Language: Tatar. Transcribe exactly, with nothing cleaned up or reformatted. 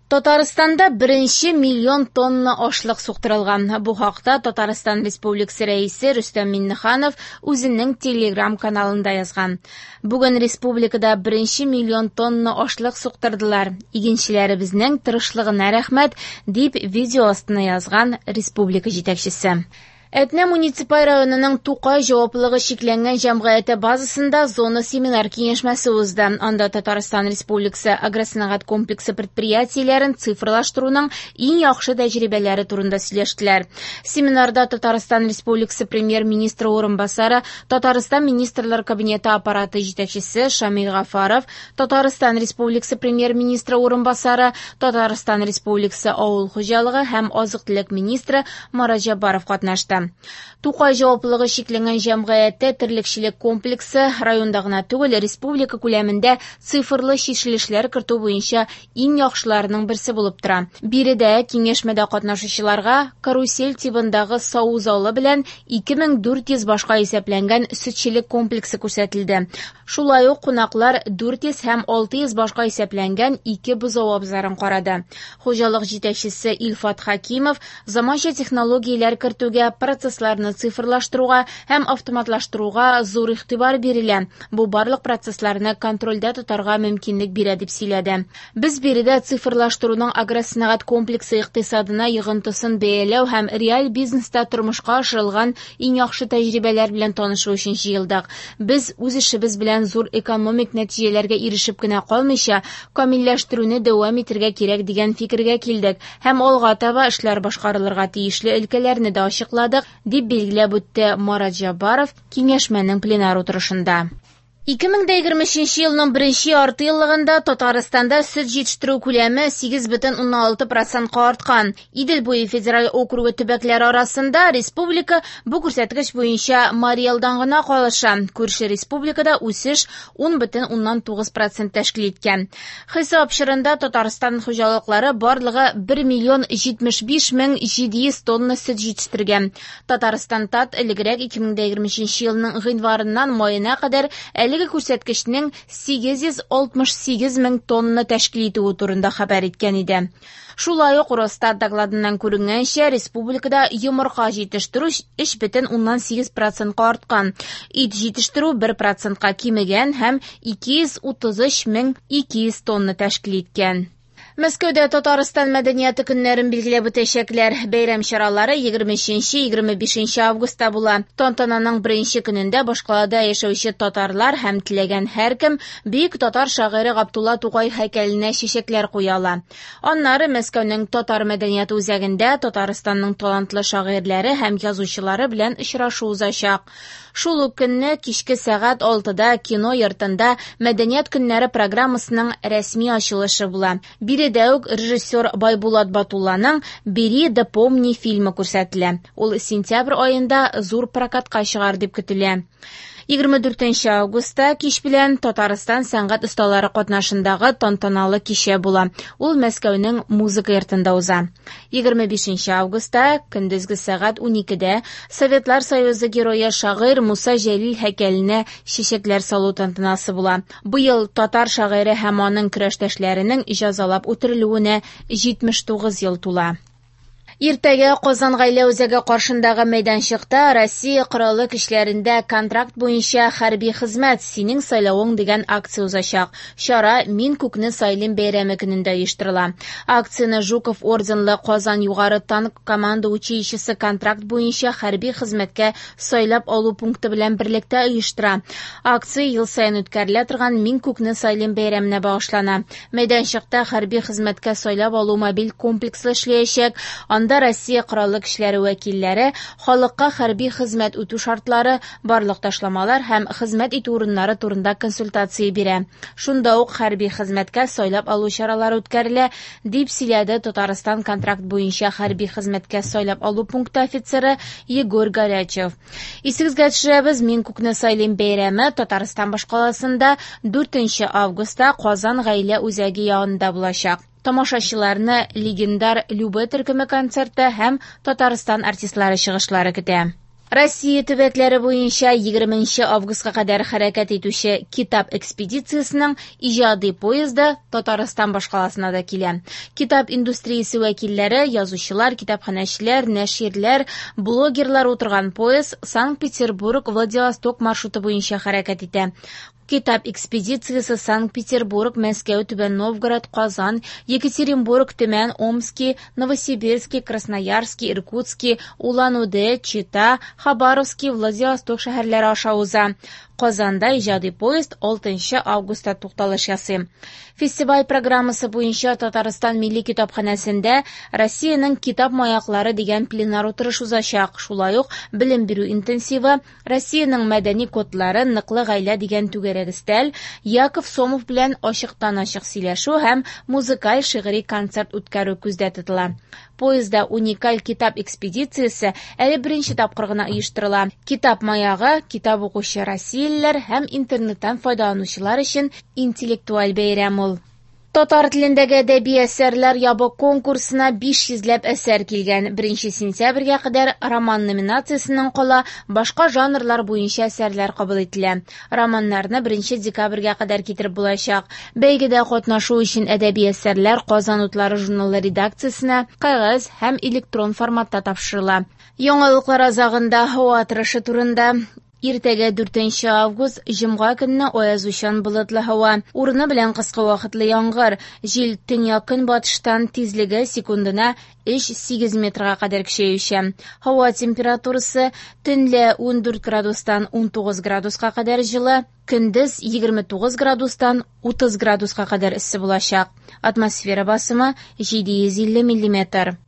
Татарстанда беренче миллион тонна ашлык суктырылган. Бу хакта Татарстан Республикасы рәисе Рөстәм Миннеханов үзенең Telegram каналында язган. Бүген республикада беренче миллион тонна ашлык суктырдылар. Игенчеләребезнең тырышлыгына рәхмәт, дип видео астына язган республика җитәкчесе. Әтнә муниципаль районының Тукай җаваплылыгы шикләнгән җәмгыяте базасында зона семинар киңәшмәсе узды. Анда Татарстан Республикасы агросәнәгать комплексы предприятиеләрен цифрлаштыруның иң яхшы тәҗрибәләре турында сөйләштеләр. Семинарда Татарстан Республикасы премьер-министры урынбасары, Татарстан министрлар кабинеты аппараты җитәкчесе Шамил Гафаров, Татарстан Республикасы премьер-министры урынбасары, Татарстан Республикасы авыл хуҗалыгы һәм азык-төлек министры Марат Җабаров катнашты. Тукай җаваплылыгы шикләнгән җәмгыяте терлекчелек комплексы районда гына түгел, республика күләмендә цифрлы чишелешләр кертү буенча иң яхшыларының берсе булып тора. Биредә киңәшмәдә катнашучыларга карусель тибындагы сау залы белән ике мең дүрт йөз башка исәпләнгән сөтчелек комплексы күрсәтелде. Шулай ук кунаклар дүрт йөз һәм алты йөз башка исәпләнгән ике бозау абзарын карады. Хуҗалык җитәкчесе Илфат Хакимов заманча технологияләр кертүгә, процессларны цифрлаштыруга һәм автоматлаштыруга зур игътибар бирелә. Бу барлык процессларны контрольдә тотарга мөмкинлек бирә дип сөйләде. Без биредә цифрлаштыруның агросәнәгать комплексы икътисадына йогынтысын бәяләү һәм реаль бизнеста тормышка ашырылган иң яхшы тәҗрибәләр белән танышу өчен җыелдык. Без үз эшебез белән зур экономик нәтиҗәләргә ирешеп кенә калмыйча, камилләштерүне дәвам итәргә кирәк дигән фикергә килдек һәм алга таба эшләр башкарылырга тиешле өлкәләрне дә ачыкладык, дип билгеләп үтте Марат Җабаров киңәшмәнең пленар утырышында. ике мең егерме өченче елның беренче ярты еллыгында Татарстанда сөт җитештерү күләме сигез бөтен уннан алты процентка арткан. Идел буе федераль округы төбәкләре арасында республика бу күрсәткеч буенча Мари Элдан гына калыша. Күрше республикада үсеш ун бөтен уннан тугыз процент тәшкил иткән. Хисап чорында Татарстан хуҗалыклары барлыгы бер миллион җитмеш биш мең җиде йөз тонна сөт җитештергән. Татарстан тат элегрәк ике мең егерме өченче елның гыйнварыннан маена кадәр әлеге күрсәткечнең сигез йөз алтмыш сигез мең тонна тәшкил итүе турында хәбәр иткән иде. Шулай ук Росстат докладыннан күренгәнчә, республикада йомырка җитештерү өч бөтен уннан сигез процентка арткан. Ит җитештерү бер процентка кимегән һәм ике йөз утыз өч мең ике йөз тонна тәшкил иткән. Мәскәүдә Татарстан мәдәнияты көннәрен билгеләп үтәчәкләр. Бәйрәм чаралары егерме өченче - егерме бишенче августта була. Тантананың беренче көнендә башкалада яшәүче татарлар һәм теләгән һәркем бөек татар шагыйре Габдулла Тукай һәйкәленә чәчәкләр куяла. Аннары Мәскәүнең татар мәдәнияты үзәгендә Татарстанның талантлы шагыйрьләре һәм язучылары белән очрашу узачак. Шул ук көнне кичке сәгать алтыда кино йортында Мәдәният көннәре программасының рәсми ачылышы була. Биредә үк режиссер Байбулат Батулланың «Бери да помни» фильмы күрсәтелә. Ул сентябрь аенда зур прокатка чыгар дип көтелә. егерме дүртенче августта кич белән Татарстан сәнгать осталары катнашындагы тантаналы кичә була. Ул Мәскәүнең музыка йортында уза. егерме бишенче августта көндезге сәгать уникедә Советлар Союзы герое шагыйрь Муса Җәлил һәйкәленә чәчәкләр салу тантанасы була. Быел татар шагыйре һәм аның көрәштәшләренең җәзалап үтерелүенә җитмеш тугыз ел тула. Иртәгә Казан гаилә үзәге каршындагы мәйданчыкта Россия кораллы көчләрендә контракт буенча хәрби хезмәт синең сайлавың дигән акция узачак. Чара Мин күкне сайлыйм бәйрәме көнендә оештырыла. Акцияны Жуков орденлы Казан югары танк команда училищесы контракт буенча хәрби хезмәткә сайлап алу пункты белән берлектә оештыра. Акция ел саен үткәрелә торган Мин күкне сайлыйм бәйрәменә багышлана. Мәйданчыкта хәрби хезмәткә сайлап алу мобиль комплексы эшләячәк. Анда Россия кораллы көчләре вәкилләре халыкка хәрби хезмәт үтү шартлары, барлык ташламалар һәм хезмәт итү урыннары турында консультация бирә. Шунда ук хәрби хезмәткә сайлап алу чаралары үткәрелә, дип сөйләде Татарстан контракт буенча хәрби хезмәткә сайлап алу пункты офицеры Егор Горячев. Исегезгә төшерәбез, Мин күкне сайлыйм бәйрәме Татарстан башкаласында дүртенче августта Казан гаилә үзәге янында булачак. Тамашачыларны легендар Любе төркеме концерты һәм Татарстан артистлары чыгышлары көтә. Россия төбәкләре буенча егерменче августка кадәр хәрәкәт итүче китап экспедициясенең иҗади поезды Татарстан башкаласына да килә. Китап индустриясе вәкилләре, язучылар, китапханәчеләр, нәширләр, блогерлар утырган поезд Санкт-Петербург-Владивосток маршруты буенча хәрәкәт итә. Китап экспедициясе Санкт-Петербург, Мәскәү, Түбән Новгород, Казан, Екатеринбург, Төмән, Омский, Новосибирский, Красноярский, Иркутский, Улан-Удэ, Чита, Хабаровский, Владивосток шәһәрләре аша уза. Казанда иҗади поезд алтынчы августта тукталыш ясый. Фестиваль программасы буенча Татарстан Милли китапханәсендә Россиянең китап маяклары дигән пленар утырыш узачак. Шулай ук белем бирү интенсивы, Россиянең мәдәни кодлары, ныклы гаилә дигән түгәрәк өстәл, Яков Сомов белән ачыктан-ачык сөйләшү һәм музыкаль шигъри концерт үткәрү күздә тотыла. Поездда уникаль китап экспедициясе әле беренче тапкыр гына оештырыла. Китап маягы, китап укучы россиялеләр һәм интернеттан файдаланучылар өчен интеллектуаль бәйрәм ул. Татар телендәге әдәби әсәрләр ябык конкурсына биш йөзләп әсәр килгән. Беренче сентябрьгә кадәр роман номинациясеннән кала, башка жанрлар буенча әсәрләр кабул ителә. Романнарны беренче декабрьгә кадәр китереп булачак. Бәйгедә катнашу өчен әдәби әсәрләр Казан утлары журналы редакциясенә кәгазь һәм электрон форматта тапшырыла. Яңалыклар азагында һава торышы турында. Иртәгә дүртенче август, җомга көнне аязучан болытлы һава. Урыны белән кыска вакытлы яңгыр. Җил төньяк-көнбатыштан тизлеге секундына өч-сигез метрга кадәр көчәюче. Һава температурасы төнлә ундүрт градустан ун тугыз градуска кадәр җылы, көндез егерме тугыз градустан утыз градуска кадәр эссе булачак. Атмосфера басымы җиде йөз илле миллиметр.